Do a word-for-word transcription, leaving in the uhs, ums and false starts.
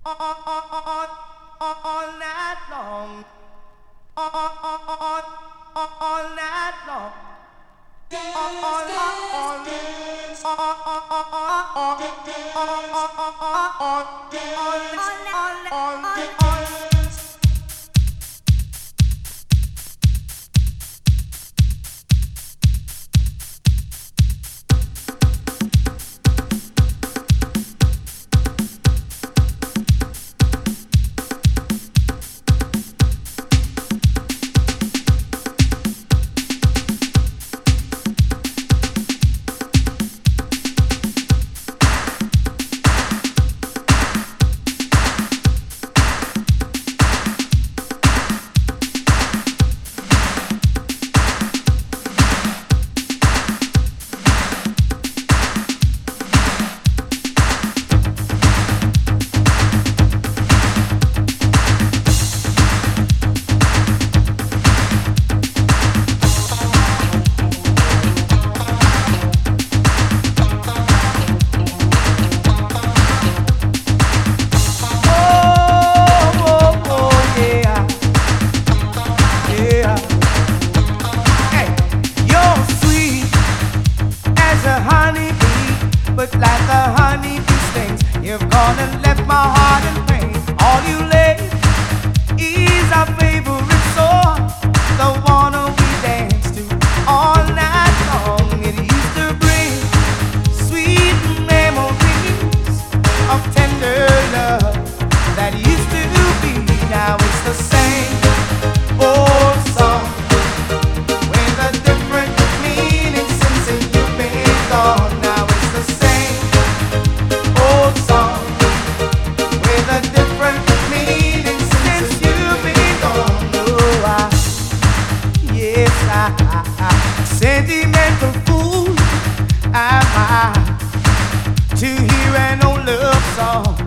all, all, all night long, all, all, all night long, all, all, all, all, all, all. But like a honeybee stings, you've gone and left my heart in pain. All you lay is our favorite song, the one we dance to all night long. It used to bring sweet memories of tender love that used to be. Now it's the same old song with a different meaning since you've been gone. Now it's the same old song with a different meaning since you've been gone. Oh, I, yes, I, I, I sentimental fool am I to hear an old love song